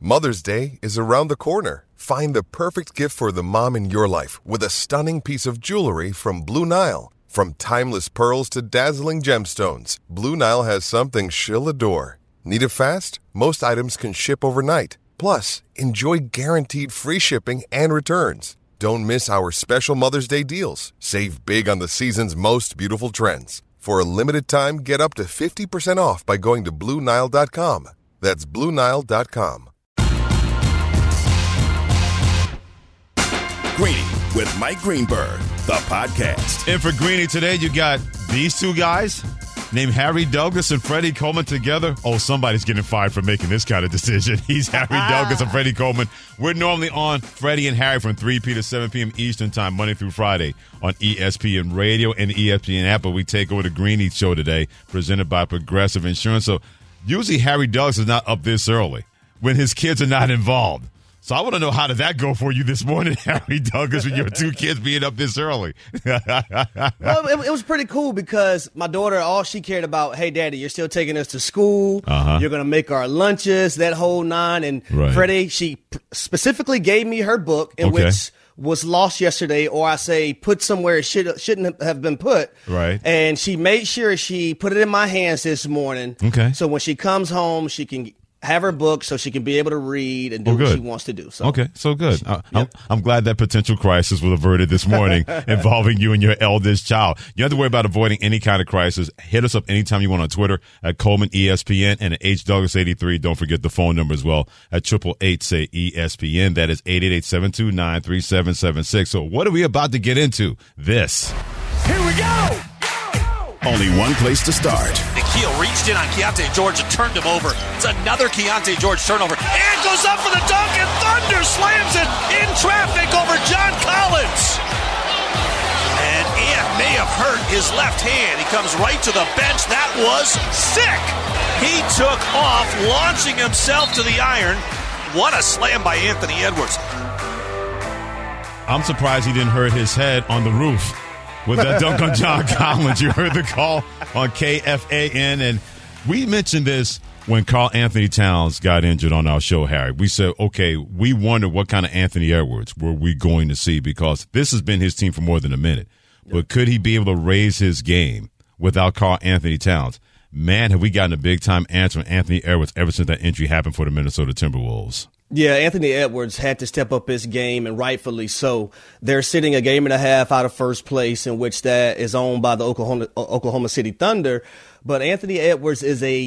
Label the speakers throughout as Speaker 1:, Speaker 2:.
Speaker 1: Mother's Day is around the corner. Find the perfect gift for the mom in your life with a stunning piece of jewelry from Blue Nile. From timeless pearls to dazzling gemstones, Blue Nile has something she'll adore. Need it fast? Most items can ship overnight. Plus, enjoy guaranteed free shipping and returns. Don't miss our special Mother's Day deals. Save big on the season's most beautiful trends. For a limited time, get up to 50% off by going to BlueNile.com. That's BlueNile.com.
Speaker 2: Greeny with Mike Greenberg, the podcast.
Speaker 3: And for Greeny today, you got these two guys named Harry Douglas and Freddie Coleman together. Oh, somebody's getting fired for making this kind of decision. He's Harry Douglas and Freddie Coleman. We're normally on Freddie and Harry from 3 p.m. to 7 p.m. Eastern Time, Monday through Friday on ESPN Radio and the ESPN app. But we take over the Greeny show today, presented by Progressive Insurance. So usually Harry Douglas is not up this early when his kids are not involved. So I want to know, how did that go for you this morning, Harry Douglas, with your two kids being up this early?
Speaker 4: Well, it was pretty cool because my daughter, all she cared about, hey, Daddy, you're still taking us to school. You're going to make our lunches, that whole nine. And Freddie, she specifically gave me her book, which was lost yesterday, or I say put somewhere it shouldn't have been put.
Speaker 3: Right.
Speaker 4: And she made sure she put it in my hands this morning.
Speaker 3: Okay.
Speaker 4: So when she comes home, she can have her book so she can be able to read and do what she wants to do. So.
Speaker 3: Okay, so good. I'm glad that potential crisis was averted this morning involving you and your eldest child. You don't have to worry about avoiding any kind of crisis. Hit us up anytime you want on Twitter at Coleman ESPN and at HDouglas83. Don't forget the phone number as well at 888-SAY-ESPN. That is 888-729-3776. So what are we about to get into? This.
Speaker 2: Here we go! Only one place to start.
Speaker 5: Nikhil reached in on Keontae George and turned him over. It's another Keontae George turnover. And goes up for the dunk, and Thunder slams it in traffic over John Collins. And Ant may have hurt his left hand. He comes right to the bench. That was sick. He took off, launching himself to the iron. What a slam by Anthony Edwards.
Speaker 3: I'm surprised he didn't hurt his head on the roof with that dunk on John Collins. You heard the call on KFAN. And we mentioned this when Karl Anthony Towns got injured on our show, Harry. We said, okay, we wonder what kind of Anthony Edwards were we going to see, because this has been his team for more than a minute. But could he be able to raise his game without Karl Anthony Towns? Man, have we gotten a big-time answer from Anthony Edwards ever since that injury happened for the Minnesota Timberwolves.
Speaker 4: Yeah, Anthony Edwards had to step up his game, and rightfully so. They're sitting a game and a half out of first place, in which that is owned by the Oklahoma City Thunder. But Anthony Edwards is a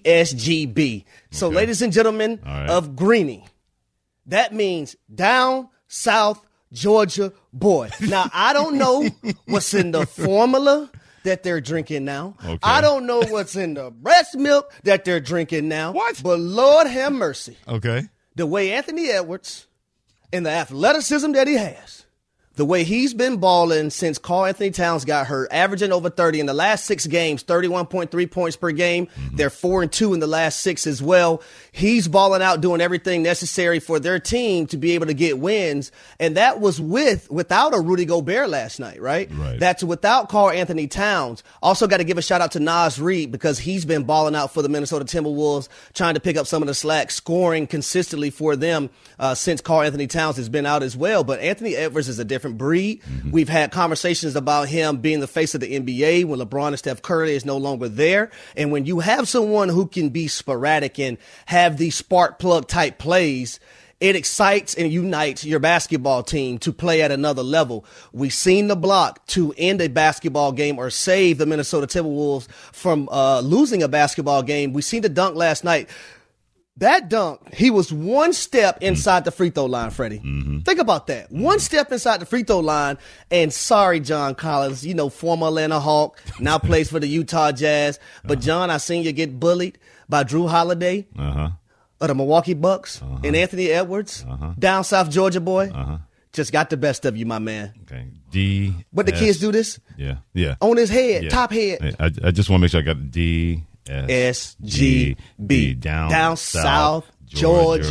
Speaker 4: DSGB. So, ladies and gentlemen of Greeny, that means down south Georgia boy. Now, I don't know what's in the formula that they're drinking now. Okay. I don't know what's in the breast milk that they're drinking now.
Speaker 3: What?
Speaker 4: But Lord have mercy.
Speaker 3: Okay.
Speaker 4: The way Anthony Edwards and the athleticism that he has, the way he's been balling since Karl Anthony Towns got hurt, averaging over 30 in the last 6 games, 31.3 points per game. Mm-hmm. They're 4-2 in the last 6 as well. He's balling out, doing everything necessary for their team to be able to get wins. And that was without a Rudy Gobert last night, right? That's without Karl Anthony Towns. Also got to give a shout out to Naz Reid, because he's been balling out for the Minnesota Timberwolves, trying to pick up some of the slack, scoring consistently for them since Karl Anthony Towns has been out as well. But Anthony Edwards is a different breed. Mm-hmm. We've had conversations about him being the face of the NBA when LeBron and Steph Curry is no longer there. And when you have someone who can be sporadic and have these spark plug type plays, it excites and unites your basketball team to play at another level. We've seen the block to end a basketball game or save the Minnesota Timberwolves from losing a basketball game. We've seen the dunk last night. That dunk, he was one step inside the free throw line, Freddie. Mm-hmm. Think about that. One step inside the free throw line, and sorry, John Collins, former Atlanta Hawk, now plays for the Utah Jazz. But, John, I seen you get bullied by Drew Holiday of the Milwaukee Bucks and Anthony Edwards, down South Georgia boy. Just got the best of you, my man.
Speaker 3: Okay.
Speaker 4: What the kids do this?
Speaker 3: Yeah.
Speaker 4: On his head, top head.
Speaker 3: I just want to make sure I got the SGB,
Speaker 4: down South Georgia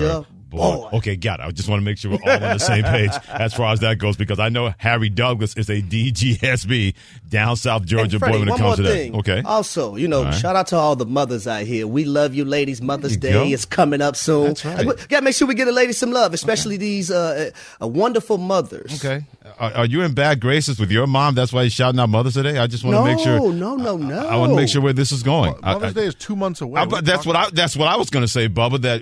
Speaker 4: boy.
Speaker 3: Okay, got it. I just want to make sure we're all on the same page as far as that goes, because I know Harry Douglas is a DGSB, down South Georgia boy when it comes to that. Okay.
Speaker 4: Also, shout out to all the mothers out here. We love you, ladies. Mother's Day is coming up soon.
Speaker 3: That's right.
Speaker 4: Got to make sure we get the ladies some love, especially these wonderful mothers.
Speaker 3: Okay. Are you in bad graces with your mom? That's why you're shouting out Mother's Day? I just want to make sure.
Speaker 4: No.
Speaker 3: I want to make sure where this is going.
Speaker 6: Mother's Day is 2 months away.
Speaker 3: That's what I was going to say, Bubba. That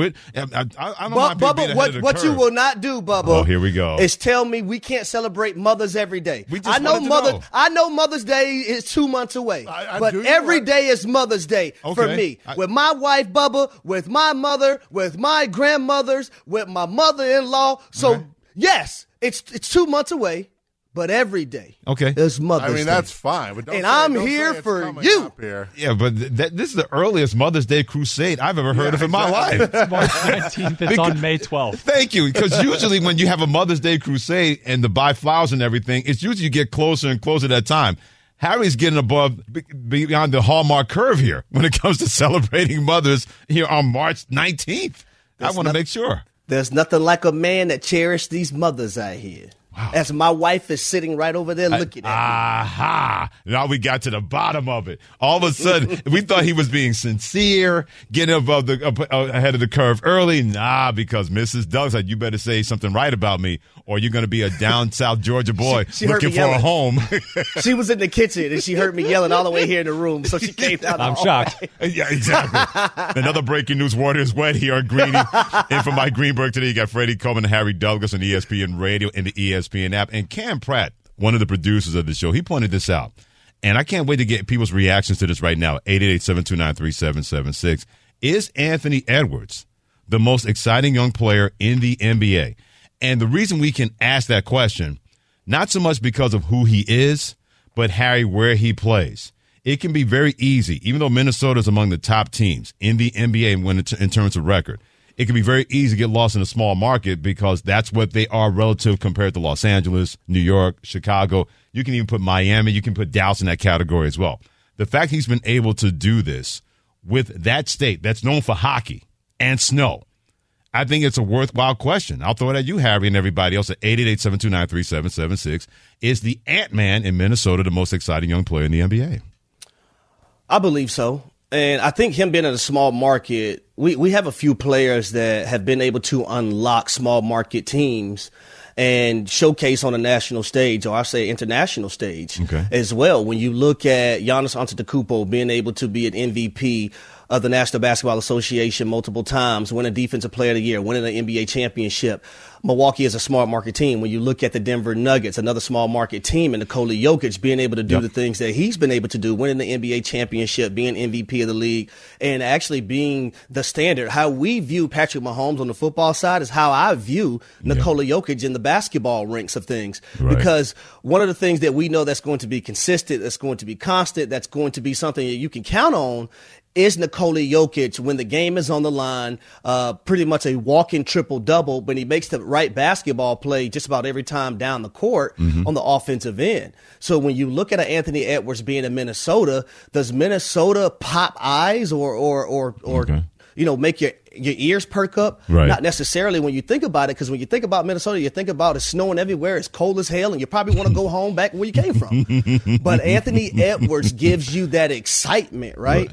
Speaker 3: I don't mind being ahead of the
Speaker 4: what
Speaker 3: curve.
Speaker 4: you will not do, Bubba.
Speaker 3: Oh, here we go.
Speaker 4: Is tell me we can't celebrate mothers every day.
Speaker 3: We just wanted to know.
Speaker 4: I know Mother's Day is 2 months away, but every day is Mother's Day for me. With my wife, Bubba, with my mother, with my grandmothers, with my mother-in-law. So yes, it's 2 months away. But every day, is Mother's Day.
Speaker 6: That's fine. But
Speaker 4: I'm here for you.
Speaker 3: Yeah, but this is the earliest Mother's Day crusade I've ever heard of in my life.
Speaker 7: It's March 19th. It's on May 12th.
Speaker 3: Thank you. Because usually when you have a Mother's Day crusade and to buy flowers and everything, it's usually you get closer and closer to that time. Harry's getting beyond the Hallmark curve here when it comes to celebrating mothers here on March 19th. I want to make sure.
Speaker 4: There's nothing like a man that cherishes these mothers out here. Wow. As my wife is sitting right over there looking at me.
Speaker 3: Aha! Now we got to the bottom of it. All of a sudden, we thought he was being sincere, getting ahead of the curve early. Nah, because Mrs. Doug said, you better say something right about me, or you're going to be a down South Georgia boy
Speaker 4: she
Speaker 3: looking for a home.
Speaker 4: She was in the kitchen, and she heard me yelling all the way here in the room, so she came down.
Speaker 7: I'm shocked.
Speaker 3: Yeah, exactly. Another breaking news, water is wet here on Greeny. And from Mike Greenberg today, you got Freddie Coleman and Harry Douglas on ESPN Radio and the ESPN app. And Cam Pratt, one of the producers of the show, he pointed this out. And I can't wait to get people's reactions to this right now. 888-729-3776. Is Anthony Edwards the most exciting young player in the NBA? And the reason we can ask that question, not so much because of who he is, but Harry, where he plays. It can be very easy, even though Minnesota is among the top teams in the NBA in terms of record. It can be very easy to get lost in a small market because that's what they are relative compared to Los Angeles, New York, Chicago. You can even put Miami. You can put Dallas in that category as well. The fact he's been able to do this with that state that's known for hockey and snow, I think it's a worthwhile question. I'll throw it at you, Harry, and everybody else at 888-729-3776. Is the Ant-Man in Minnesota the most exciting young player in the NBA?
Speaker 4: I believe so. And I think him being in a small market, we have a few players that have been able to unlock small market teams and showcase on a national stage, or I say international stage as well. When you look at Giannis Antetokounmpo being able to be an MVP of the National Basketball Association multiple times, winning Defensive Player of the Year, winning an NBA championship. Milwaukee is a small market team. When you look at the Denver Nuggets, another small market team, and Nikola Jokic being able to do the things that he's been able to do, winning the NBA championship, being MVP of the league, and actually being the standard. How we view Patrick Mahomes on the football side is how I view Nikola Jokic in the basketball ranks of things. Right. Because one of the things that we know that's going to be consistent, that's going to be constant, that's going to be something that you can count on is Nikola Jokic, when the game is on the line, pretty much a walking triple-double, but he makes the right basketball play just about every time down the court on the offensive end. So when you look at Anthony Edwards being in Minnesota, does Minnesota pop eyes or make your ears perk up?
Speaker 3: Right.
Speaker 4: Not necessarily when you think about it, because when you think about Minnesota, you think about it's snowing everywhere, it's cold as hell, and you probably want to go home back where you came from. But Anthony Edwards gives you that excitement, right?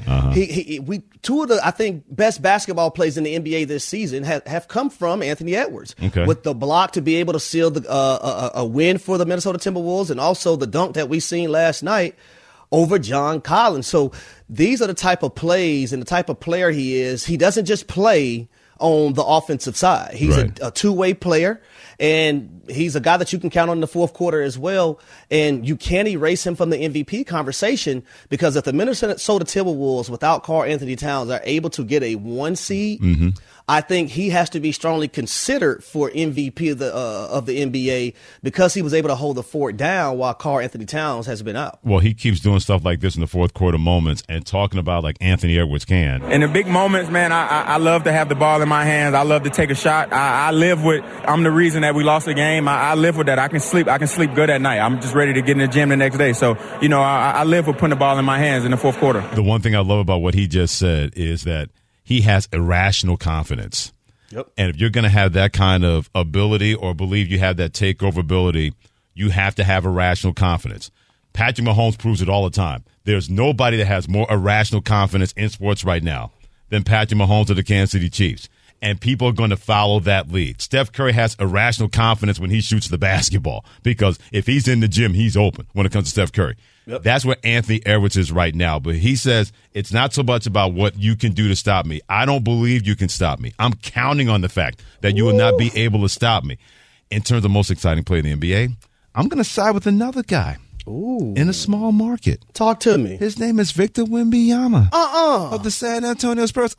Speaker 4: Two of the, I think, best basketball plays in the NBA this season have come from Anthony Edwards. With the block to be able to seal a win for the Minnesota Timberwolves, and also the dunk that we seen last night over John Collins. So these are the type of plays and the type of player he is. He doesn't just play on the offensive side. He's a two-way player, and he's a guy that you can count on in the fourth quarter as well. And you can't erase him from the MVP conversation, because if the Minnesota Timberwolves without Karl-Anthony Towns are able to get a 1 seed, I think he has to be strongly considered for MVP of the NBA, because he was able to hold the fort down while Karl-Anthony Towns has been out.
Speaker 3: Well, he keeps doing stuff like this in the fourth quarter moments and talking about like Anthony Edwards can.
Speaker 8: In the big moments, man, I love to have the ball in my hands. I love to take a shot. I'm the reason that we lost the game. I live with that. I can sleep good at night. I'm just ready to get in the gym the next day. So, I live with putting the ball in my hands in the fourth quarter.
Speaker 3: The one thing I love about what he just said is that he has irrational confidence.
Speaker 4: Yep.
Speaker 3: And if you're going to have that kind of ability or believe you have that takeover ability, you have to have irrational confidence. Patrick Mahomes proves it all the time. There's nobody that has more irrational confidence in sports right now than Patrick Mahomes of the Kansas City Chiefs. And people are going to follow that lead. Steph Curry has irrational confidence when he shoots the basketball because if he's in the gym, he's open when it comes to Steph Curry. Yep. That's where Anthony Edwards is right now. But he says it's not so much about what you can do to stop me. I don't believe you can stop me. I'm counting on the fact that you will not be able to stop me. In terms of most exciting player in the NBA, I'm going to side with another guy.
Speaker 4: Ooh.
Speaker 3: In a small market.
Speaker 4: Talk to me.
Speaker 3: His name is Victor Wembanyama. Of the San Antonio Spurs.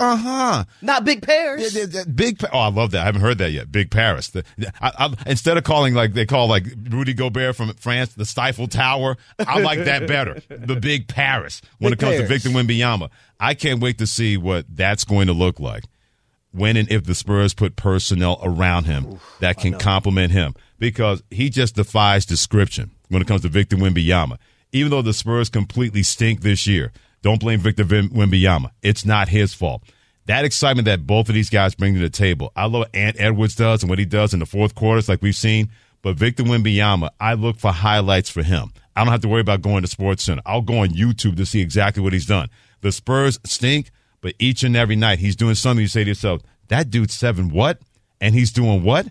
Speaker 4: Not Big Paris.
Speaker 3: Oh, I love that. I haven't heard that yet. Big Paris. Instead of calling like they call like Rudy Gobert from France, the Stifle Tower, I like that better. The Big Paris when it comes to Victor Wembanyama. I can't wait to see what that's going to look like when and if the Spurs put personnel around him that can complement him because he just defies description. When it comes to Victor Wembanyama. Even though the Spurs completely stink this year, don't blame Victor Wembanyama. It's not his fault. That excitement that both of these guys bring to the table, I love what Ant Edwards does and what he does in the fourth quarters like we've seen, but Victor Wembanyama, I look for highlights for him. I don't have to worry about going to SportsCenter. I'll go on YouTube to see exactly what he's done. The Spurs stink, but each and every night he's doing something you say to yourself, that dude's 7 what? And he's doing what?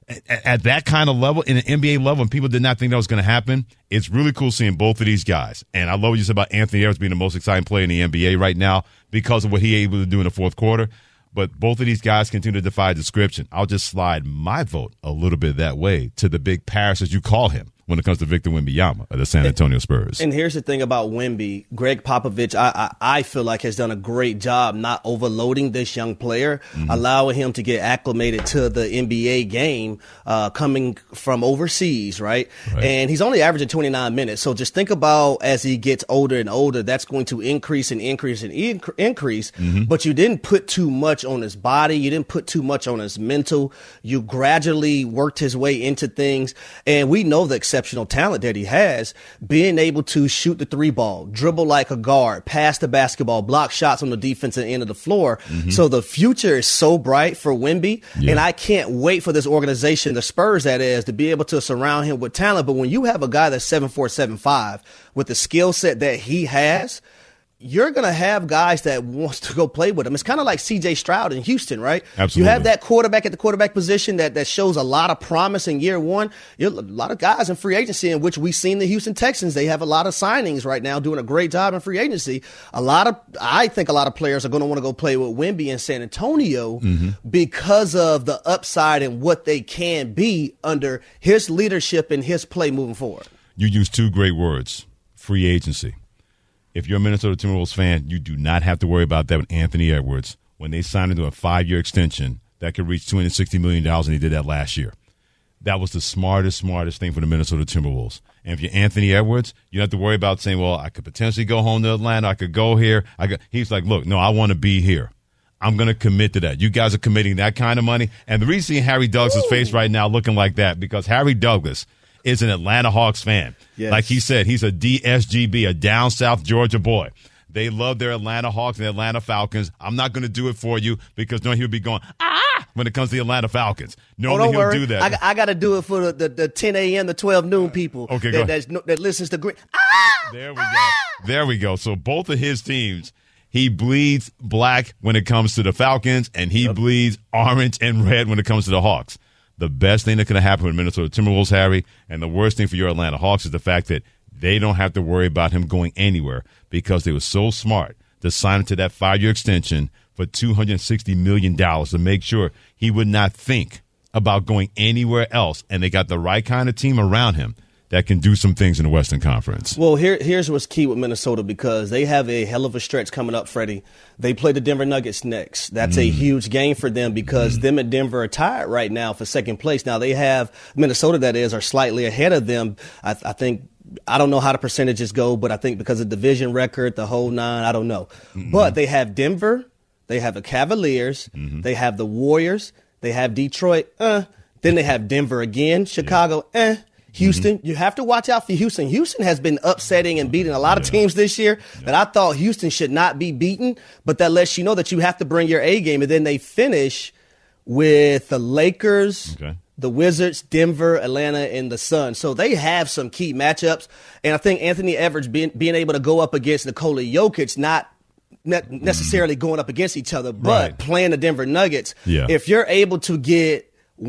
Speaker 3: At that kind of level, in an NBA level, and people did not think that was going to happen, it's really cool seeing both of these guys. And I love what you said about Anthony Edwards being the most exciting player in the NBA right now because of what he able to do in the fourth quarter. But both of these guys continue to defy description. I'll just slide my vote a little bit that way to the Big Paris, as you call him, when it comes to Victor Wembanyama of the San Antonio Spurs.
Speaker 4: And here's the thing about Wemby. Greg Popovich, I feel like, has done a great job not overloading this young player, allowing him to get acclimated to the NBA game coming from overseas, right? And he's only averaging 29 minutes. So just think about as he gets older and older, that's going to increase and increase and increase. But you didn't put too much on his body. You didn't put too much on his mental. You gradually worked his way into things. And we know the exceptional talent that he has, being able to shoot the 3-ball, dribble like a guard, pass the basketball, block shots on the defensive end of the floor. So the future is so bright for Wemby, and I can't wait for this organization, the Spurs that is, to be able to surround him with talent. But when you have a guy that's 7'4", 7'5", with the skill set that he has, you're going to have guys that wants to go play with him. It's kind of like C.J. Stroud in Houston, right?
Speaker 3: Absolutely.
Speaker 4: You have that quarterback at the quarterback position that shows a lot of promise in year one. A lot of guys in free agency, in which we've seen the Houston Texans. They have a lot of signings right now, doing a great job in free agency. I think a lot of players are going to want to go play with Wemby in San Antonio because of the upside and what they can be under his leadership and his play moving forward.
Speaker 3: You use two great words, free agency. If you're a Minnesota Timberwolves fan, you do not have to worry about that with Anthony Edwards when they signed into a 5-year extension that could reach $260 million, and he did that last year. That was the smartest thing for the Minnesota Timberwolves. And if you're Anthony Edwards, you don't have to worry about saying, well, I could potentially go home to Atlanta. I could go here. He's like, look, no, I want to be here. I'm going to commit to that. You guys are committing that kind of money. And the reason Harry Douglas' face right now looking like that, because Harry Douglas is an Atlanta Hawks fan. Yes. Like he said, he's a DSGB, a down South Georgia boy. They love their Atlanta Hawks and Atlanta Falcons. I'm not going to do it for you because no, he'll be going, when it comes to the Atlanta Falcons. Normally he'll do that.
Speaker 4: I got to do it for the 10 a.m. to 12 noon people that listens to Green.
Speaker 3: There we go. There we go. So both of his teams, he bleeds black when it comes to the Falcons, and he bleeds orange and red when it comes to the Hawks. The best thing that could happen with Minnesota Timberwolves, Harry, and the worst thing for your Atlanta Hawks is the fact that they don't have to worry about him going anywhere because they were so smart to sign him to that 5-year extension for $260 million to make sure he would not think about going anywhere else. And they got the right kind of team around him that can do some things in the Western Conference.
Speaker 4: Well, here's what's key with Minnesota, because they have a hell of a stretch coming up, Freddie. They play the Denver Nuggets next. That's a huge game for them because them and Denver are tied right now for second place. Now, they have Minnesota, that is, are slightly ahead of them. I think, I don't know how the percentages go, but I think because of division record, the whole 9, I don't know. But they have Denver, they have the Cavaliers, they have the Warriors, they have Detroit, then they have Denver again, Chicago, Houston, you have to watch out for Houston. Houston has been upsetting and beating a lot of teams this year that I thought Houston should not be beaten, but that lets you know that you have to bring your A game, and then they finish with the Lakers, the Wizards, Denver, Atlanta, and the Suns. So they have some key matchups. And I think Anthony Edwards being able to go up against Nikola Jokic, not necessarily going up against each other, but playing the Denver Nuggets. Yeah. If you're able to go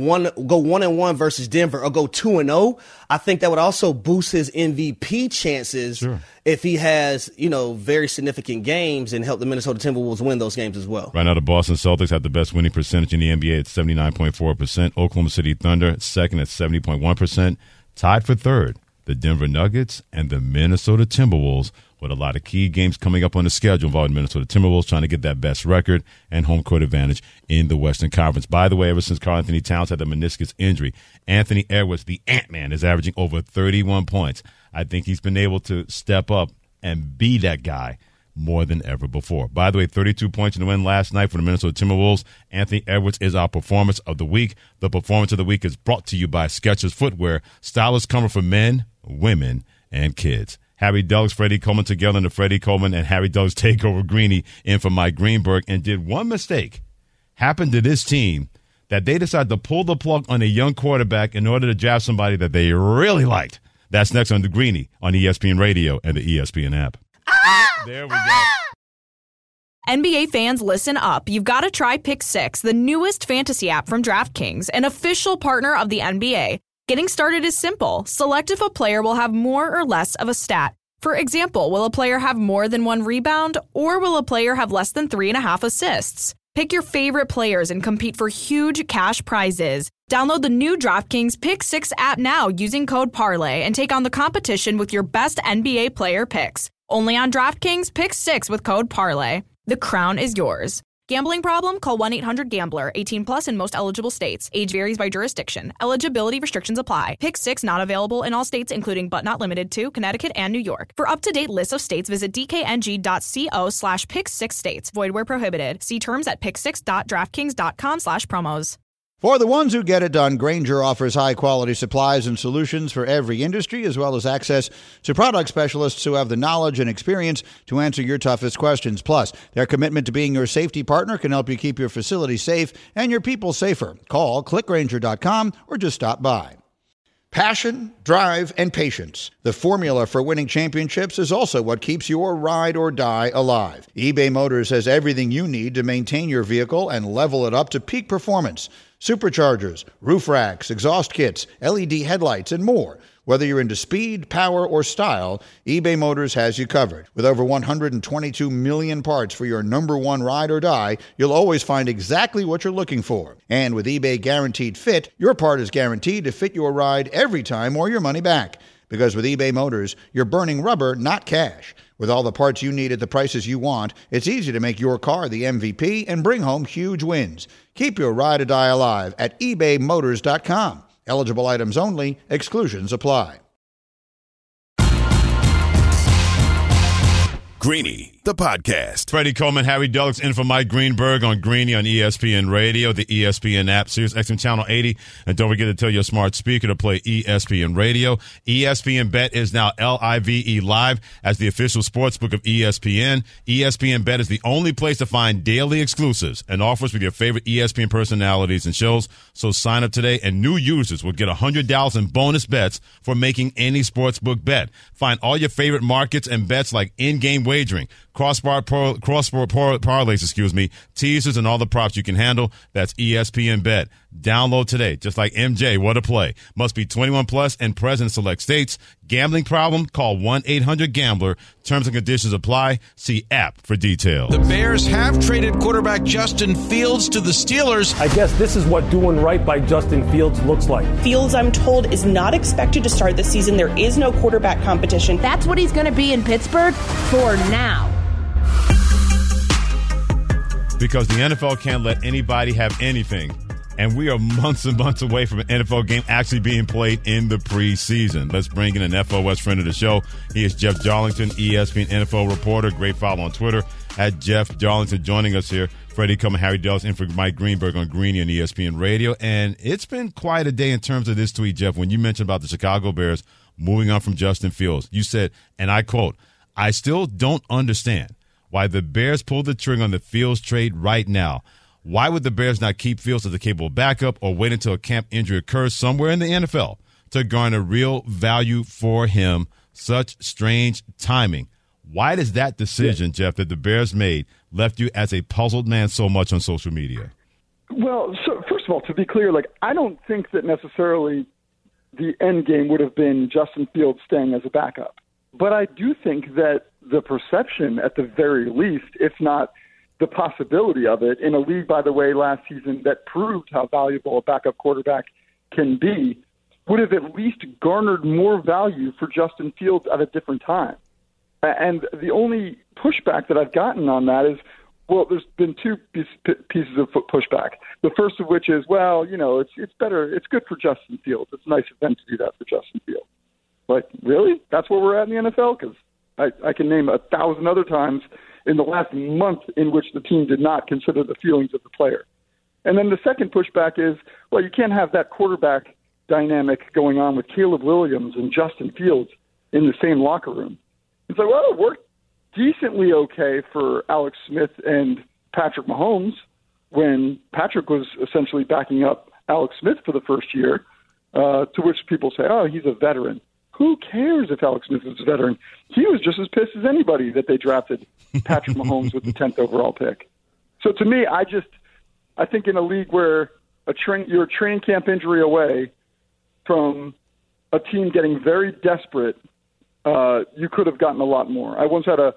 Speaker 4: 1-1 versus Denver or go 2-0, I think that would also boost his MVP chances if he has, very significant games and help the Minnesota Timberwolves win those games as well.
Speaker 3: Right now, the Boston Celtics have the best winning percentage in the NBA at 79.4%. Oklahoma City Thunder second at 70.1%. Tied for third, the Denver Nuggets and the Minnesota Timberwolves, with a lot of key games coming up on the schedule involving Minnesota Timberwolves trying to get that best record and home court advantage in the Western Conference. By the way, ever since Karl Anthony Towns had the meniscus injury, Anthony Edwards, the Ant-Man, is averaging over 31 points. I think he's been able to step up and be that guy more than ever before. By the way, 32 points in the win last night for the Minnesota Timberwolves. Anthony Edwards is our performance of the week. The performance of the week is brought to you by Skechers Footwear, stylish comfort for men, women, and kids. Harry Douglas, Freddie Coleman together in the Freddie Coleman and Harry Douglas takeover Greeny in for Mike Greenberg, and did one mistake happen to this team that they decided to pull the plug on a young quarterback in order to draft somebody that they really liked. That's next on the Greeny on ESPN Radio and the ESPN app. There we go.
Speaker 9: NBA fans, listen up. You've got to try Pick 6, the newest fantasy app from DraftKings, an official partner of the NBA. Getting started is simple. Select if a player will have more or less of a stat. For example, will a player have more than 1 rebound, or will a player have less than 3.5 assists? Pick your favorite players and compete for huge cash prizes. Download the new DraftKings Pick 6 app now using code parlay and take on the competition with your best NBA player picks. Only on DraftKings Pick 6 with code parlay. The crown is yours. Gambling problem? Call 1-800-GAMBLER. 18 plus in most eligible states. Age varies by jurisdiction. Eligibility restrictions apply. Pick 6 not available in all states, including but not limited to Connecticut and New York. For up-to-date lists of states, visit dkng.co/pick6states. Void where prohibited. See terms at pick6.draftkings.com/promos.
Speaker 10: For the ones who get it done, Grainger offers high-quality supplies and solutions for every industry, as well as access to product specialists who have the knowledge and experience to answer your toughest questions. Plus, their commitment to being your safety partner can help you keep your facility safe and your people safer. Call clickgrainger.com or just stop by. Passion, drive, and patience. The formula for winning championships is also what keeps your ride or die alive. eBay Motors has everything you need to maintain your vehicle and level it up to peak performance. Superchargers, roof racks, exhaust kits, LED headlights, and more. Whether you're into speed, power, or style, eBay Motors has you covered. With over 122 million parts for your number one ride or die, you'll always find exactly what you're looking for. And with eBay Guaranteed Fit, your part is guaranteed to fit your ride every time or your money back. Because with eBay Motors, you're burning rubber, not cash. With all the parts you need at the prices you want, it's easy to make your car the MVP and bring home huge wins. Keep your ride or die alive at ebaymotors.com. Eligible items only. Exclusions apply.
Speaker 2: Greeny, the podcast.
Speaker 3: Freddie Coleman, Harry Douglas in for Mike Greenberg on Greeny on ESPN Radio, the ESPN app, Sirius XM Channel 80. And don't forget to tell your smart speaker to play ESPN Radio. ESPN Bet is now LIVE live as the official sportsbook of ESPN. ESPN Bet is the only place to find daily exclusives and offers with your favorite ESPN personalities and shows. So sign up today, and new users will get $100 in bonus bets for making any sportsbook bet. Find all your favorite markets and bets like in-game wagering, cross-sport parlays, teasers, and all the props you can handle. That's ESPN Bet. Download today. Just like MJ, what a play. Must be 21 plus and present in select states. Gambling problem? Call 1-800-GAMBLER. Terms and conditions apply. See app for details.
Speaker 11: The Bears have traded quarterback Justin Fields to the Steelers.
Speaker 12: I guess this is what doing right by Justin Fields looks like.
Speaker 13: Fields, I'm told, is not expected to start this season. There is no quarterback competition.
Speaker 14: That's what he's going to be in Pittsburgh for now.
Speaker 3: Because the NFL can't let anybody have anything. And we are months and months away from an NFL game actually being played in the preseason. Let's bring in an NFL West friend of the show. He is Jeff Darlington, ESPN NFL reporter. Great follow on Twitter at Jeff Darlington, joining us here. Freddie Coleman, Harry Douglas in for Mike Greenberg on Greeny and ESPN Radio. And it's been quite a day in terms of this tweet, Jeff, when you mentioned about the Chicago Bears moving on from Justin Fields. You said, and I quote, "I still don't understand why the Bears pulled the trigger on the Fields trade right now. Why would the Bears not keep Fields as a capable backup or wait until a camp injury occurs somewhere in the NFL to garner real value for him? Such strange timing. Why does that decision, Jeff, that the Bears made left you as a puzzled man so much on social media?
Speaker 15: Well, so first of all, to be clear, I don't think that necessarily the end game would have been Justin Fields staying as a backup. But I do think that the perception, at the very least, if not the possibility of it, in a league, by the way, last season that proved how valuable a backup quarterback can be, would have at least garnered more value for Justin Fields at a different time. And the only pushback that I've gotten on that is, well, there's been two pieces of pushback. The first of which is, well, it's better, it's good for Justin Fields. It's nice of them to do that for Justin Fields. Really? That's where we're at in the NFL? Because I can name 1,000 other times in the last month in which the team did not consider the feelings of the player. And then the second pushback is, well, you can't have that quarterback dynamic going on with Caleb Williams and Justin Fields in the same locker room. It's well, it worked decently okay for Alex Smith and Patrick Mahomes when Patrick was essentially backing up Alex Smith for the first year, to which people say, oh, he's a veteran. Who cares if Alex Smith is a veteran? He was just as pissed as anybody that they drafted Patrick Mahomes with the 10th overall pick. So to me, I think in a league where you're a training camp injury away from a team getting very desperate, you could have gotten a lot more. I once had a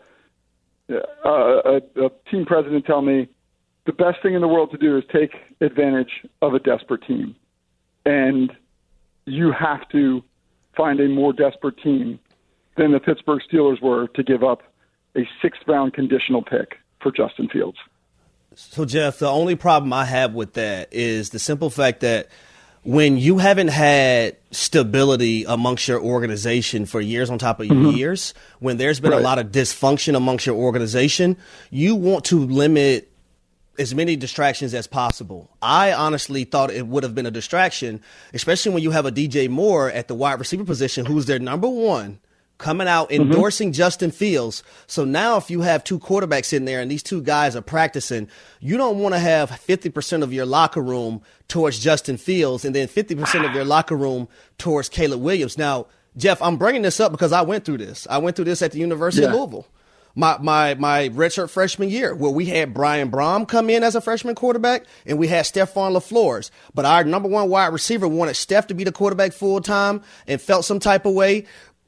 Speaker 15: team president tell me the best thing in the world to do is take advantage of a desperate team. And you have to find a more desperate team than the Pittsburgh Steelers were to give up a 6th-round conditional pick for Justin Fields.
Speaker 4: So, Jeff, the only problem I have with that is the simple fact that when you haven't had stability amongst your organization for years on top of years, when there's been a lot of dysfunction amongst your organization, you want to limit as many distractions as possible. I honestly thought it would have been a distraction, especially when you have a DJ Moore at the wide receiver position, who's their number one, coming out endorsing Justin Fields. So now if you have two quarterbacks in there and these two guys are practicing, you don't want to have 50% of your locker room towards Justin Fields and then 50% of your locker room towards Caleb Williams. Now, Jeff, I'm bringing this up because I went through this. I went through this at the University of Louisville. My redshirt freshman year, where we had Brian Brom come in as a freshman quarterback, and we had Stephon LaFleurs. But our number one wide receiver wanted Steph to be the quarterback full time and felt some type of way.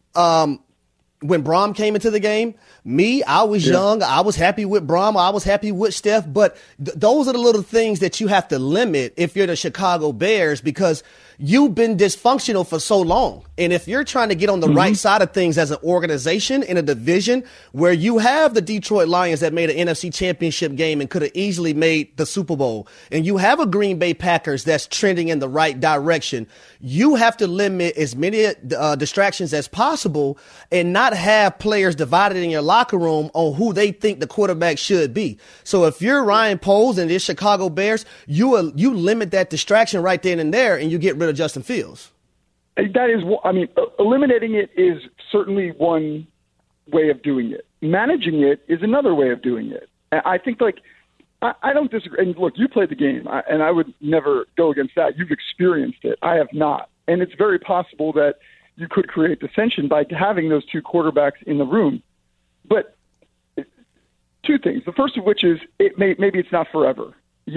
Speaker 4: When Brom came into the game, I was young. I was happy with Brom. I was happy with Steph. But those are the little things that you have to limit if you're the Chicago Bears, because you've been dysfunctional for so long. And if you're trying to get on the right side of things as an organization in a division where you have the Detroit Lions that made an NFC championship game and could have easily made the Super Bowl, and you have a Green Bay Packers that's trending in the right direction, you have to limit as many distractions as possible and not have players divided in your locker room on who they think the quarterback should be. So if you're Ryan Poles and the Chicago Bears, you limit that distraction right then and there, and you get rid of Justin Fields.
Speaker 15: That is, eliminating it is certainly one way of doing it. Managing it is another way of doing it. I think, I don't disagree. And look, you played the game, and I would never go against that. You've experienced it. I have not. And it's very possible that you could create dissension by having those two quarterbacks in the room. But two things. The first of which is maybe it's not forever.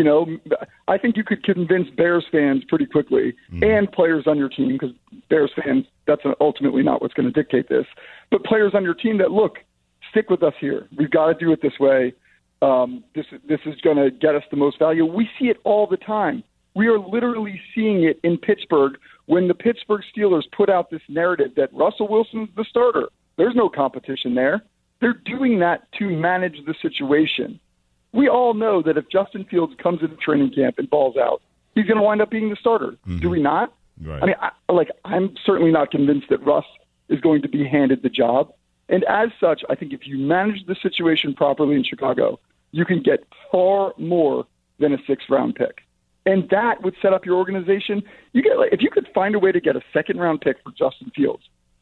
Speaker 15: I think you could convince Bears fans pretty quickly and players on your team, because Bears fans, that's ultimately not what's going to dictate this, but players on your team that, look, stick with us here. We've got to do it this way. This is going to get us the most value. We see it all the time. We are literally seeing it in Pittsburgh when the Pittsburgh Steelers put out this narrative that Russell Wilson's the starter. There's no competition there. They're doing that to manage the situation. We all know that if Justin Fields comes into training camp and balls out, he's going to wind up being the starter. Do we not? Right. I'm certainly not convinced that Russ is going to be handed the job. And as such, I think if you manage the situation properly in Chicago, you can get far more than a 6th-round pick. And that would set up your organization. If you could find a way to get a 2nd-round pick for Justin Fields,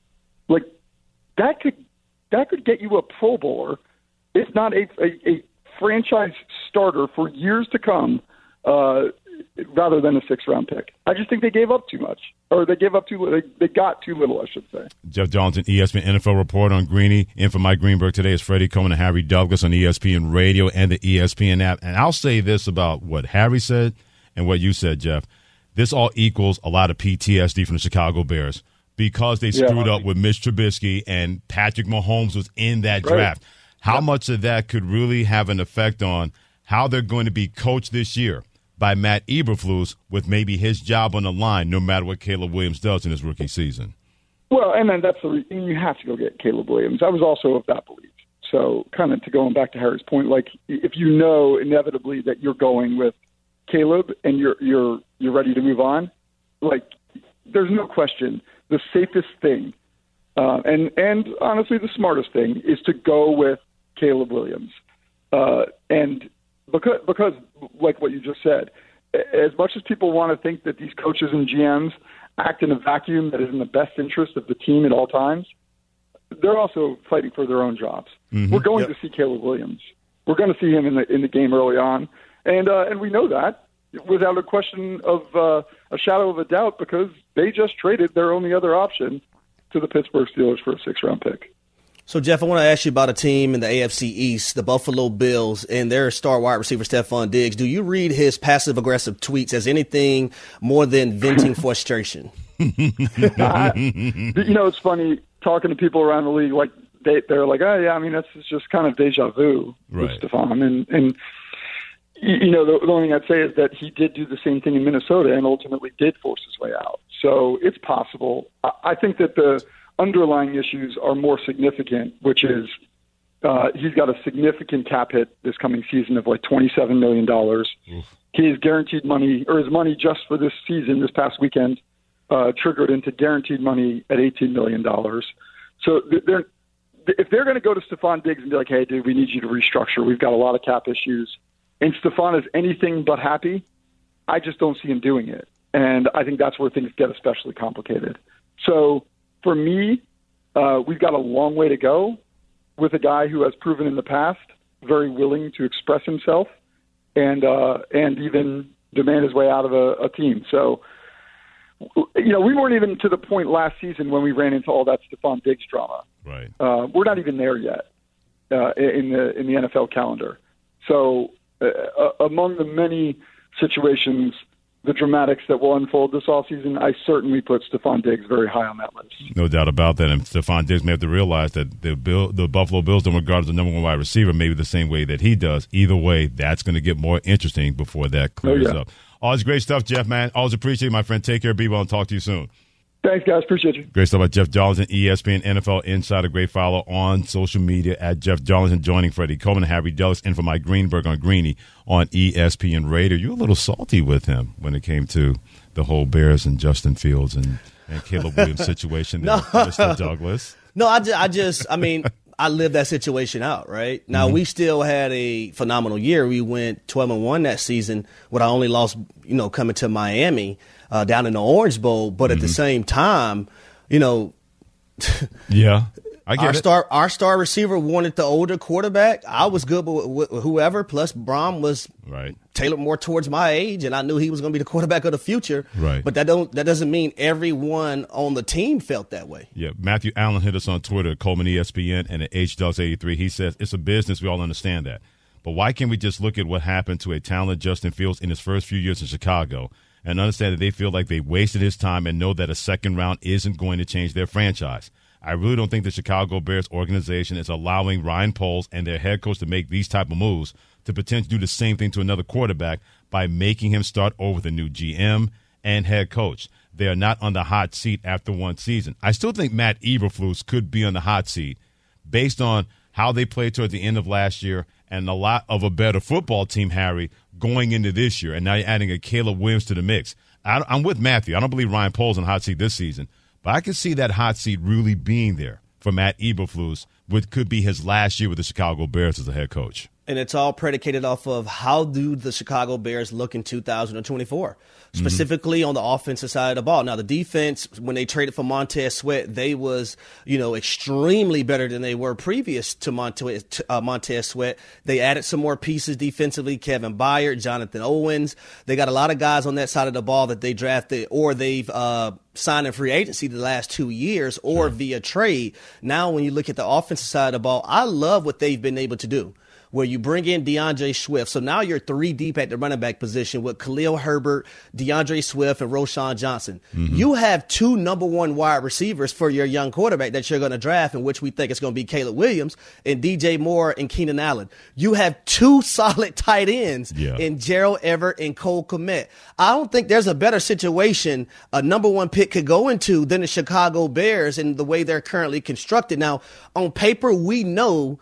Speaker 15: that could get you a Pro Bowler, if not a franchise starter for years to come, rather than a 6th-round pick. I just think they gave up too much, or they gave up they got too little, I should say.
Speaker 3: Jeff Darlington, ESPN NFL reporter on Greeny. In for Mike Greenberg today is Freddie Coleman and Harry Douglas on ESPN Radio and the ESPN app. And I'll say this about what Harry said and what you said, Jeff. This all equals a lot of PTSD from the Chicago Bears because they screwed up with Mitch Trubisky and Patrick Mahomes was in that draft. How much of that could really have an effect on how they're going to be coached this year by Matt Eberflus with maybe his job on the line no matter what Caleb Williams does in his rookie season?
Speaker 15: Well, and then that's the reason you have to go get Caleb Williams. I was also of that belief. So kind of to going back to Harry's point, like if you know inevitably that you're going with Caleb and you're ready to move on, like there's no question the safest thing and honestly the smartest thing is to go with Caleb Williams. And because like what you just said, as much as people want to think that these coaches and GMs act in a vacuum that is in the best interest of the team at all times, they're also fighting for their own jobs. Mm-hmm. We're going to see Caleb Williams. We're going to see him in the game early on, and we know that without a question of a shadow of a doubt because they just traded their only other option to the Pittsburgh Steelers for a 6th-round pick.
Speaker 4: So, Jeff, I want to ask you about a team in the AFC East, the Buffalo Bills, and their star wide receiver, Stephon Diggs. Do you read his passive-aggressive tweets as anything more than venting frustration?
Speaker 15: It's funny talking to people around the league. Like they're like, oh, yeah, I mean, that's just kind of deja vu with Stephon. And the only thing I'd say is that he did do the same thing in Minnesota and ultimately did force his way out. So it's possible. I think that the underlying issues are more significant, which is he's got a significant cap hit this coming season of like $27 million. His guaranteed money, or his money just for this season, this past weekend, triggered into guaranteed money at $18 million. So if they're going to go to Stephon Diggs and be like, hey, dude, we need you to restructure. We've got a lot of cap issues. And Stephon is anything but happy. I just don't see him doing it. And I think that's where things get especially complicated. So for me, we've got a long way to go with a guy who has proven in the past very willing to express himself and even demand his way out of a team. So, we weren't even to the point last season when we ran into all that Stephon Diggs drama.
Speaker 3: Right.
Speaker 15: We're not even there yet in the NFL calendar. So among the many situations, the dramatics that will unfold this offseason, I certainly put Stephon Diggs very high on that list.
Speaker 3: No doubt about that. And Stephon Diggs may have to realize that the Buffalo Bills don't regard as the number one wide receiver maybe the same way that he does. Either way, that's going to get more interesting before that clears up. Always great stuff, Jeff, man. Always appreciate it, my friend. Take care, be well, and talk to you soon.
Speaker 15: Thanks, guys. Appreciate you.
Speaker 3: Great stuff about Jeff Darlington, ESPN NFL Insider. Great follow on social media at Jeff Darlington, joining Freddie Coleman and Harry Douglas, and for Mike Greenberg on Greeny on ESPN Radio. You're a little salty with him when it came to the whole Bears and Justin Fields and Caleb Williams situation there, Mr. Douglas.
Speaker 4: No, I mean, I lived that situation out, right? Now, we still had a phenomenal year. We went 12-1 that season with our only loss, coming to Miami down in the Orange Bowl. But at the same time,
Speaker 3: yeah, I get
Speaker 4: our star receiver wanted the older quarterback. I was good with whoever. Plus, Brom was tailored more towards my age, and I knew he was going to be the quarterback of the future.
Speaker 3: Right.
Speaker 4: But that doesn't mean everyone on the team felt that way.
Speaker 3: Yeah. Matthew Allen hit us on Twitter, Coleman ESPN, and at HDucks83. He says it's a business. We all understand that. But why can't we just look at what happened to a talented Justin Fields in his first few years in Chicago and understand that they feel like they wasted his time and know that a second round isn't going to change their franchise? I really don't think the Chicago Bears organization is allowing Ryan Poles and their head coach to make these type of moves to potentially do the same thing to another quarterback by making him start over with a new GM and head coach. They are not on the hot seat after one season. I still think Matt Eberflus could be on the hot seat based on how they played toward the end of last year and a lot of a better football team, Harry, going into this year. And now you're adding a Caleb Williams to the mix. I'm with Matthew. I don't believe Ryan Poles on the hot seat this season. But I can see that hot seat really being there for Matt Eberflus, which could be his last year with the Chicago Bears as a head coach.
Speaker 4: And it's all predicated off of how do the Chicago Bears look in 2024, specifically on the offensive side of the ball. Now, the defense, when they traded for Montez Sweat, they was, extremely better than they were previous to Montez Sweat. They added some more pieces defensively, Kevin Byard, Jonathan Owens. They got a lot of guys on that side of the ball that they drafted or they've signed in free agency the last 2 years or via trade. Now, when you look at the offensive side of the ball, I love what they've been able to do, where you bring in DeAndre Swift. So now you're 3 deep at the running back position with Khalil Herbert, DeAndre Swift, and Roschon Johnson. You have 2 number 1 wide receivers for your young quarterback that you're going to draft, in which we think it's going to be Caleb Williams and DJ Moore and Keenan Allen. You have 2 solid tight ends in Gerald Everett and Cole Kmet. I don't think there's a better situation a number 1 pick could go into than the Chicago Bears and the way they're currently constructed. Now, on paper, we know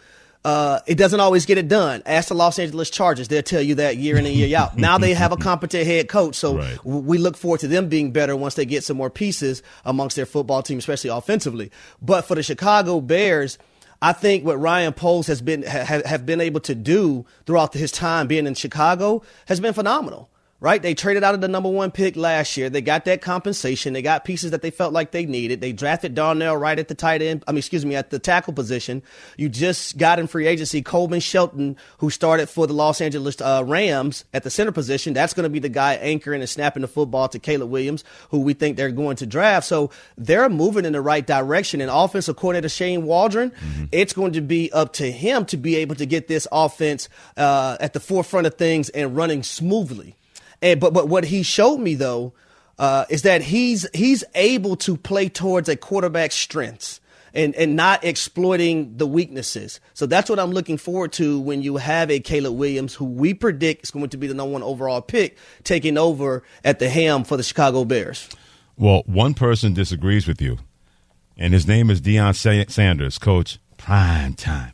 Speaker 4: it doesn't always get it done. Ask the Los Angeles Chargers. They'll tell you that year in and year out. Now they have a competent head coach, so we look forward to them being better once they get some more pieces amongst their football team, especially offensively. But for the Chicago Bears, I think what Ryan Poles has been able to do throughout his time being in Chicago has been phenomenal. Right? They traded out of the number 1 pick last year. They got that compensation. They got pieces that they felt like they needed. They drafted Darnell Wright at the at the tackle position. You just got in free agency Coleman Shelton, who started for the Los Angeles Rams at the center position. That's going to be the guy anchoring and snapping the football to Caleb Williams, who we think they're going to draft. So they're moving in the right direction. And offensive coordinator Shane Waldron, it's going to be up to him to be able to get this offense at the forefront of things and running smoothly. But what he showed me, though, is that he's able to play towards a quarterback's strengths and not exploiting the weaknesses. So that's what I'm looking forward to when you have a Caleb Williams, who we predict is going to be the number 1 overall pick, taking over at the helm for the Chicago Bears.
Speaker 3: Well, one person disagrees with you, and his name is Deion Sanders, coach, prime time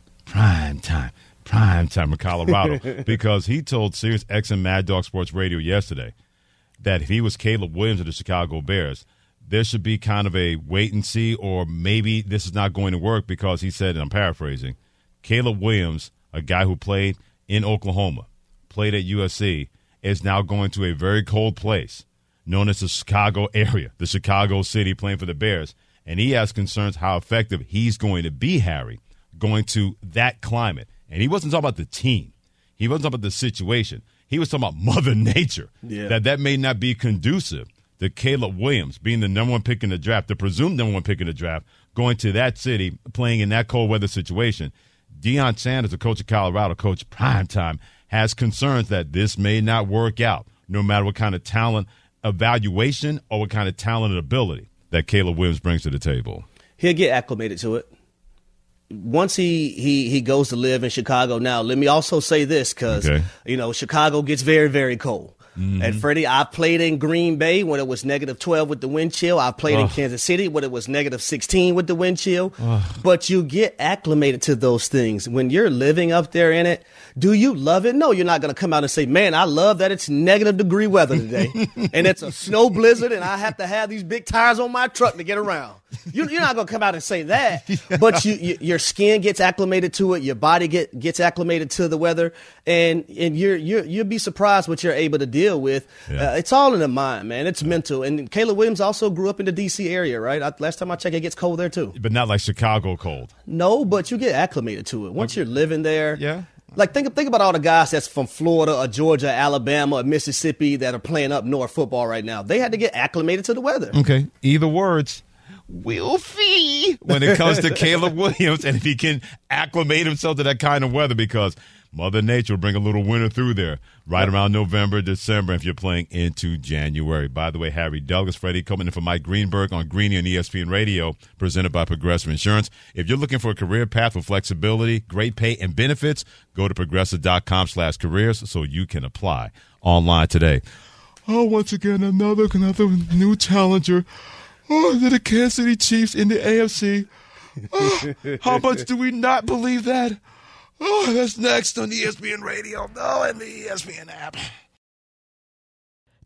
Speaker 3: in Colorado, because he told Sirius XM Mad Dog Sports Radio yesterday that if he was Caleb Williams of the Chicago Bears, there should be kind of a wait and see, or maybe this is not going to work, because he said, and I'm paraphrasing, Caleb Williams, a guy who played in Oklahoma, played at USC, is now going to a very cold place known as the Chicago area, the Chicago city, playing for the Bears, and he has concerns how effective he's going to be, Harry, going to that climate. And he wasn't talking about the team. He wasn't talking about the situation. He was talking about Mother Nature, that may not be conducive to Caleb Williams being the number 1 pick in the draft, the presumed number 1 pick in the draft, going to that city, playing in that cold weather situation. Deion Sanders, the coach of Colorado, coach primetime, has concerns that this may not work out, no matter what kind of talent evaluation or what kind of talent and ability that Caleb Williams brings to the table.
Speaker 4: He'll get acclimated to it. Once he goes to live in Chicago. Now, let me also say this, because, Chicago gets very, very cold. And Freddie, I played in Green Bay when it was -12 with the wind chill. I played in Kansas City when it was -16 with the wind chill. But you get acclimated to those things. When you're living up there in it, do you love it? No, you're not going to come out and say, man, I love that it's -degree weather today. And it's a snow blizzard and I have to have these big tires on my truck to get around. You're not going to come out and say that. But your skin gets acclimated to it. Your body gets acclimated to the weather. And you'll be surprised what you're able to deal with. It's all in the mind, man. It's mental. And Caleb Williams also grew up in the D.C. area, right? Last time I checked, it gets cold there too.
Speaker 3: But not like Chicago cold.
Speaker 4: No, but you get acclimated to it. Once you're living there. Yeah. Like, think about all the guys that's from Florida or Georgia, Alabama, or Mississippi that are playing up north football right now. They had to get acclimated to the weather.
Speaker 3: Okay. Either words. We'll see when it comes to Caleb Williams and if he can acclimate himself to that kind of weather, because Mother Nature will bring a little winter through there right around November, December, if you're playing into January. By the way, Harry Douglas, Freddie coming in for Mike Greenberg on Greeny and ESPN Radio, presented by Progressive Insurance. If you're looking for a career path with flexibility, great pay, and benefits, go to progressive.com/careers so you can apply online today. Oh, once again, another new challenger. Oh, the Kansas City Chiefs in the AFC. Oh, how much do we not believe that? Oh, that's next on ESPN Radio. Oh, and the ESPN app.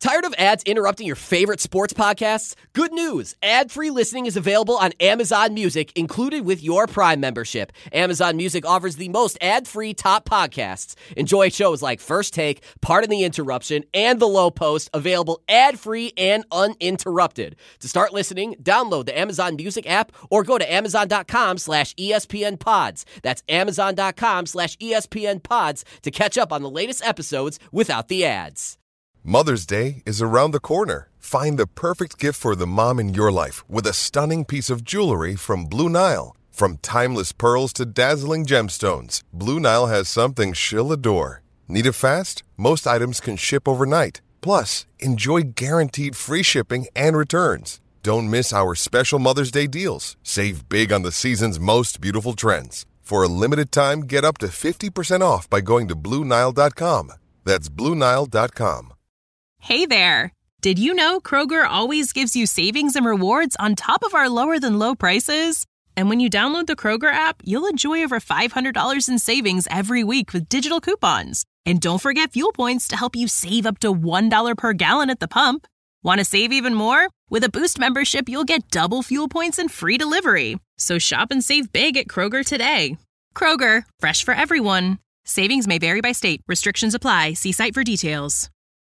Speaker 16: Tired of ads interrupting your favorite sports podcasts? Good news! Ad-free listening is available on Amazon Music, included with your Prime membership. Amazon Music offers the most ad-free top podcasts. Enjoy shows like First Take, Pardon the Interruption, and The Low Post, available ad-free and uninterrupted. To start listening, download the Amazon Music app or go to amazon.com/ESPN Pods. That's amazon.com/ESPN Pods to catch up on the latest episodes without the ads.
Speaker 1: Mother's Day is around the corner. Find the perfect gift for the mom in your life with a stunning piece of jewelry from Blue Nile. From timeless pearls to dazzling gemstones, Blue Nile has something she'll adore. Need it fast? Most items can ship overnight. Plus, enjoy guaranteed free shipping and returns. Don't miss our special Mother's Day deals. Save big on the season's most beautiful trends. For a limited time, get up to 50% off by going to BlueNile.com. That's BlueNile.com.
Speaker 17: Hey there! Did you know Kroger always gives you savings and rewards on top of our lower-than-low prices? And when you download the Kroger app, you'll enjoy over $500 in savings every week with digital coupons. And don't forget fuel points to help you save up to $1 per gallon at the pump. Want to save even more? With a Boost membership, you'll get double fuel points and free delivery. So shop and save big at Kroger today. Kroger, fresh for everyone. Savings may vary by state. Restrictions apply. See site for details.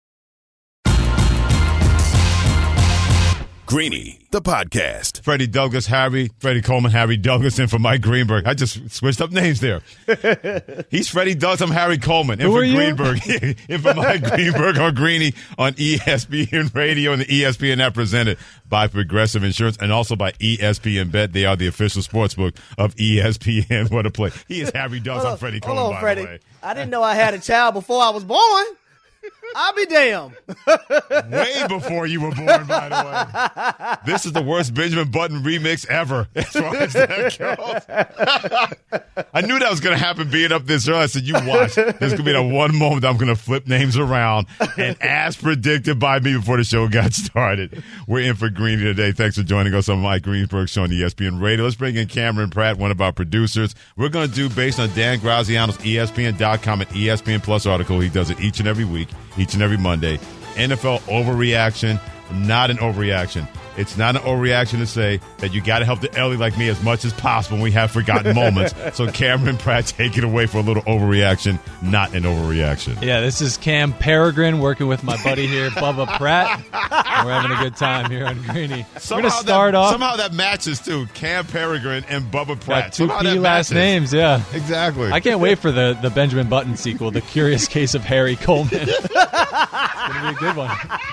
Speaker 2: Greeny, the podcast.
Speaker 3: Freddie Douglas, Freddie Coleman, Harry Douglas, in for Mike Greenberg. I just switched up names there. He's Freddie Douglas, I'm Harry Coleman. In for Greenberg. In for Mike Greenberg on Greeny on ESPN Radio and the ESPN app, presented by Progressive Insurance and also by ESPN Bet. They are the official sportsbook of ESPN. What a play. He is Harry Douglas. I'm Freddie Coleman,
Speaker 4: hold on, Freddie.
Speaker 3: The way.
Speaker 4: I didn't know I had a child before I was born. I'll be damned.
Speaker 3: Way before you were born, by the way. This is the worst Benjamin Button remix ever, as far as that goes. I knew that was going to happen being up this early. I said, you watch. There's going to be that one moment I'm going to flip names around. And as predicted by me before the show got started, we're in for Greeny today. Thanks for joining us on Mike Greenberg Show on ESPN Radio. Let's bring in Cameron Pratt, one of our producers. We're going to do, based on Dan Graziano's ESPN.com and ESPN Plus article, he does it each and every week. Each and every Monday. NFL overreaction, not an overreaction. It's not an overreaction to say that you got to help the elderly like me as much as possible when we have forgotten moments. So Cameron Pratt, take it away for a little overreaction, not an overreaction.
Speaker 7: Yeah, this is Cam Peregrine working with my buddy here, Bubba Pratt. We're having a good time here on Greeny. We're going to start off.
Speaker 3: Somehow that matches, too. Cam Peregrine and Bubba Pratt.
Speaker 7: Two key last names, yeah.
Speaker 3: Exactly.
Speaker 7: I can't wait for the Benjamin Button sequel, The Curious Case of Harry Coleman. It's going to be a good one.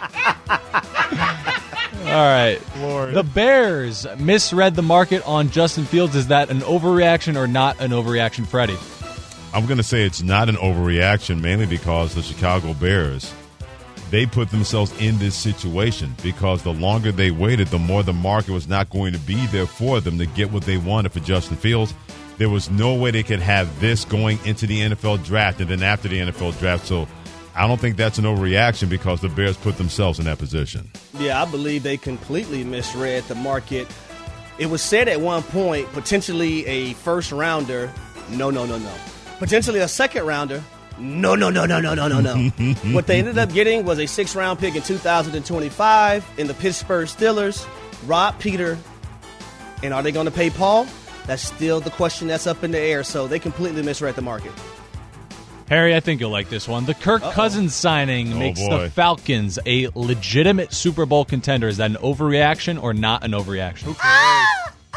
Speaker 7: All right.
Speaker 3: Lord.
Speaker 7: The Bears misread the market on Justin Fields. Is that an overreaction or not an overreaction, Freddie?
Speaker 3: I'm going to say it's not an overreaction, mainly because the Chicago Bears, they put themselves in this situation because the longer they waited, the more the market was not going to be there for them to get what they wanted for Justin Fields. There was no way they could have this going into the NFL draft and then after the NFL draft. So I don't think that's an overreaction because the Bears put themselves in that position.
Speaker 4: Yeah, I believe they completely misread the market. It was said at one point, potentially a first rounder. No. Potentially a second rounder. No. What they ended up getting was a 6th-round pick in 2025 in the Pittsburgh Steelers, Rob Peter. And are they going to pay Paul? That's still the question that's up in the air. So they completely misread the market.
Speaker 7: Harry, I think you'll like this one. The Kirk Cousins signing makes the Falcons a legitimate Super Bowl contender. Is that an overreaction or not an overreaction?
Speaker 6: Who cares?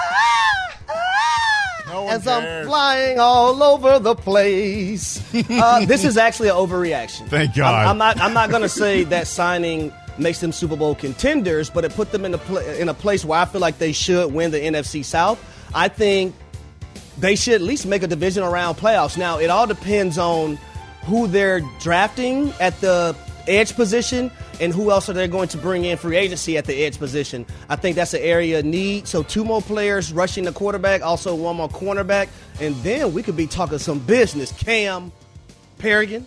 Speaker 6: No one
Speaker 4: As
Speaker 6: cares.
Speaker 4: I'm flying all over the place. This is actually an overreaction.
Speaker 3: Thank God.
Speaker 4: I'm not going to say that signing makes them Super Bowl contenders, but it put them in a place where I feel like they should win the NFC South. I think they should at least make a divisional round playoffs. Now, it all depends on who they're drafting at the edge position and who else are they going to bring in free agency at the edge position. I think that's an area of need. So 2 more players rushing the quarterback, also 1 more cornerback, and then we could be talking some business. Cam Peregrine.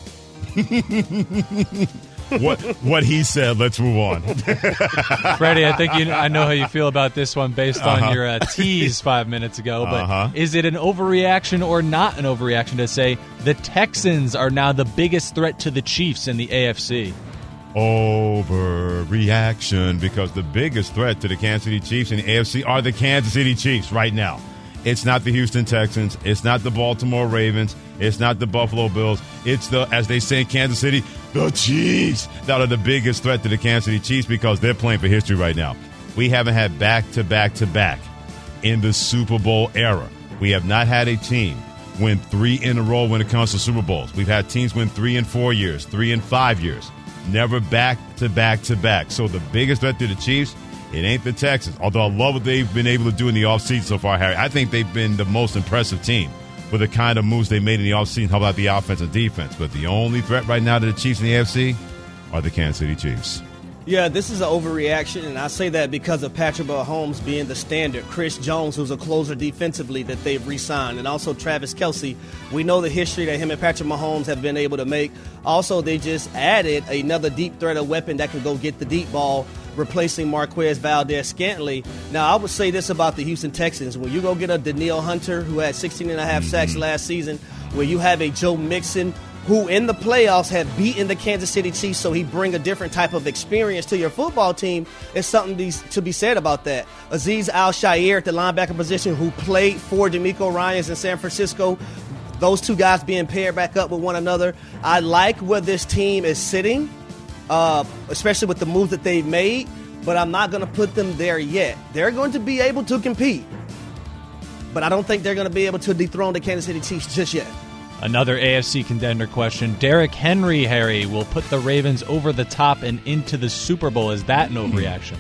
Speaker 3: What he said. Let's move on.
Speaker 7: Freddie, I think I know how you feel about this one based on your tease 5 minutes ago. But is it an overreaction or not an overreaction to say the Texans are now the biggest threat to the Chiefs in the AFC?
Speaker 3: Overreaction, because the biggest threat to the Kansas City Chiefs in the AFC are the Kansas City Chiefs right now. It's not the Houston Texans. It's not the Baltimore Ravens. It's not the Buffalo Bills. It's the, as they say in Kansas City, the Chiefs that are the biggest threat to the Kansas City Chiefs because they're playing for history right now. We haven't had back-to-back-to-back in the Super Bowl era. We have not had a team win 3 in a row when it comes to Super Bowls. We've had teams win 3 in 4 years, 3 in 5 years. Never back-to-back-to-back. So the biggest threat to the Chiefs, it ain't the Texans. Although I love what they've been able to do in the offseason so far, Harry. I think they've been the most impressive team with the kind of moves they made in the offseason. How about the offense and defense? But the only threat right now to the Chiefs in the AFC are the Kansas City Chiefs.
Speaker 4: Yeah, this is an overreaction, and I say that because of Patrick Mahomes being the standard. Chris Jones, who's a closer defensively that they've re-signed, and also Travis Kelce. We know the history that him and Patrick Mahomes have been able to make. Also, they just added another deep threat, a weapon that can go get the deep ball, replacing Marquez Valdez-Scantling. Now, I would say this about the Houston Texans. When you go get a Danielle Hunter, who had 16.5 sacks last season, where you have a Joe Mixon, who in the playoffs have beaten the Kansas City Chiefs, so he bring a different type of experience to your football team. There's something to be said about that. Azeez Al-Shaair at the linebacker position, who played for DeMeco Ryans in San Francisco. Those two guys being paired back up with one another. I like where this team is sitting, especially with the moves that they've made, but I'm not going to put them there yet. They're going to be able to compete, but I don't think they're going to be able to dethrone the Kansas City Chiefs just yet.
Speaker 7: Another AFC contender question. Derrick Henry, Harry, will put the Ravens over the top and into the Super Bowl. Is that an overreaction?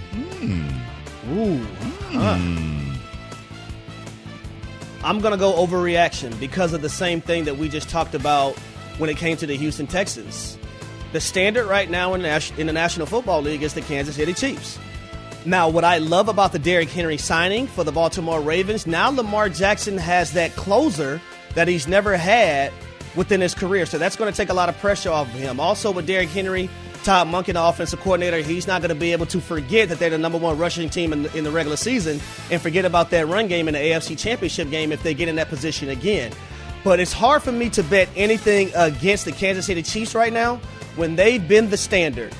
Speaker 4: I'm going to go overreaction because of the same thing that we just talked about when it came to the Houston Texans. The standard right now in the National Football League is the Kansas City Chiefs. Now, what I love about the Derrick Henry signing for the Baltimore Ravens, now Lamar Jackson has that closer that he's never had within his career. So that's going to take a lot of pressure off of him. Also with Derrick Henry, Todd Monken, the offensive coordinator, he's not going to be able to forget that they're the number one rushing team in the regular season and forget about that run game in the AFC Championship game if they get in that position again. But it's hard for me to bet anything against the Kansas City Chiefs right now when they've been the standard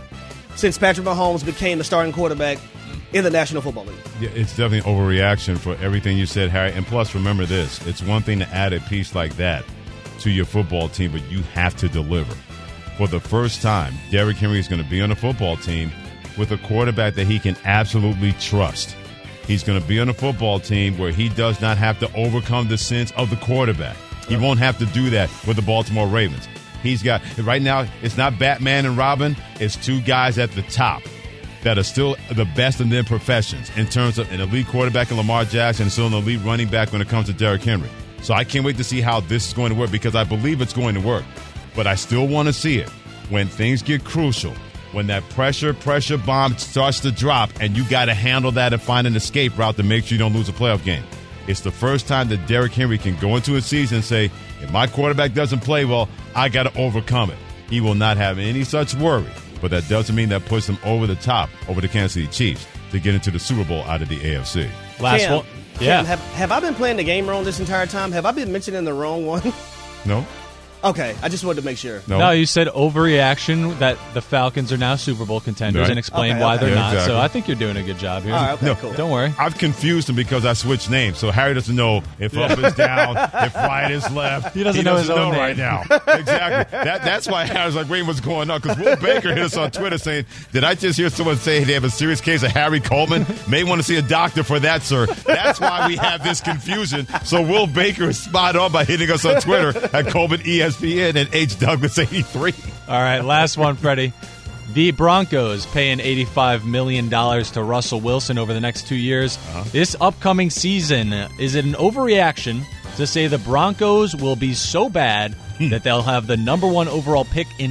Speaker 4: since Patrick Mahomes became the starting quarterback in the National Football League.
Speaker 3: Yeah, it's definitely an overreaction for everything you said, Harry. And plus, remember this. It's one thing to add a piece like that to your football team, but you have to deliver. For the first time, Derrick Henry is going to be on a football team with a quarterback that he can absolutely trust. He's going to be on a football team where he does not have to overcome the sins of the quarterback. He won't have to do that with the Baltimore Ravens. He's got, right now, it's not Batman and Robin. It's two guys at the top that are still the best in their professions in terms of an elite quarterback in Lamar Jackson and still an elite running back when it comes to Derrick Henry. So I can't wait to see how this is going to work because I believe it's going to work. But I still want to see it when things get crucial, when that pressure bomb starts to drop and you got to handle that and find an escape route to make sure you don't lose a playoff game. It's the first time that Derrick Henry can go into a season and say, if my quarterback doesn't play well, I got to overcome it. He will not have any such worry. But that doesn't mean that puts them over the top, over the Kansas City Chiefs, to get into the Super Bowl out of the AFC.
Speaker 7: Last one. Yeah.
Speaker 4: Cam, have I been playing the game wrong this entire time? Have I been mentioning the wrong one?
Speaker 3: No.
Speaker 4: Okay, I just wanted to make sure.
Speaker 7: No, you said overreaction that the Falcons are now Super Bowl contenders and explain why they're not. Exactly. So I think you're doing a good job here.
Speaker 4: All right, okay, cool.
Speaker 7: Don't worry.
Speaker 3: I've confused him because I switched names. So Harry doesn't know if up is down, if right is left.
Speaker 7: He doesn't know his own name
Speaker 3: right now. Exactly. That's why Harry's like, wait, what's going on? Because Will Baker hit us on Twitter saying, did I just hear someone say they have a serious case of Harry Coleman? May want to see a doctor for that, sir. That's why we have this confusion. So Will Baker is spot on by hitting us on Twitter at Coleman ESPN and H. Douglas 83.
Speaker 7: All right, last one, Freddie. The Broncos paying $85 million to Russell Wilson over the next 2 years. This upcoming season, is it an overreaction to say the Broncos will be so bad that they'll have the number one overall pick in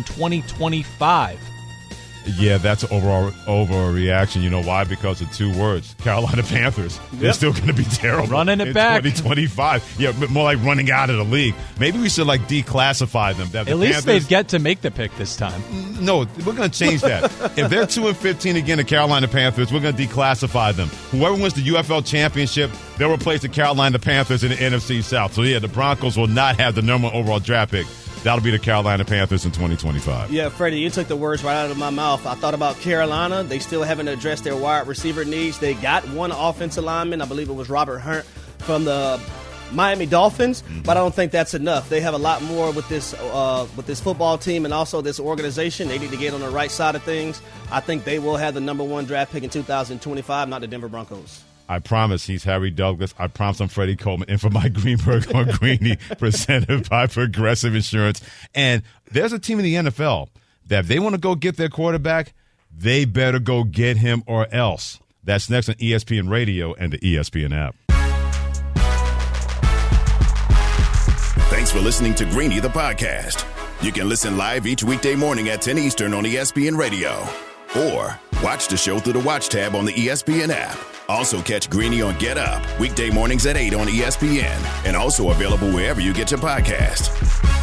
Speaker 7: 2025?
Speaker 3: Yeah, that's an overreaction. You know why? Because of two words. Carolina Panthers. Yep. They're still going to be terrible.
Speaker 7: Running it back.
Speaker 3: 2025. Yeah, more like running out of the league. Maybe we should, declassify them.
Speaker 7: At least they'd get to make the pick this time.
Speaker 3: No, we're going to change that. If they're 2-15 again, the Carolina Panthers, we're going to declassify them. Whoever wins the UFL championship, they'll replace the Carolina Panthers in the NFC South. So, yeah, the Broncos will not have the number one overall draft pick That'll be the Carolina Panthers in 2025.
Speaker 4: Yeah, Freddie, you took the words right out of my mouth. I thought about Carolina. They still haven't addressed their wide receiver needs. They got one offensive lineman. I believe it was Robert Hunt from the Miami Dolphins, but I don't think that's enough. They have a lot more with this football team and also this organization. They need to get on the right side of things. I think they will have the number 1 draft pick in 2025, not the Denver Broncos.
Speaker 3: I promise he's Harry Douglas. I promise I'm Freddie Coleman. And for Mike Greenberg on Greeny, presented by Progressive Insurance. And there's a team in the NFL that if they want to go get their quarterback, they better go get him or else. That's next on ESPN Radio and the ESPN app.
Speaker 2: Thanks for listening to Greeny, the podcast. You can listen live each weekday morning at 10 Eastern on ESPN Radio. Or watch the show through the Watch tab on the ESPN app. Also catch Greeny on Get Up, weekday mornings at 8 on ESPN. And also available wherever you get your podcast.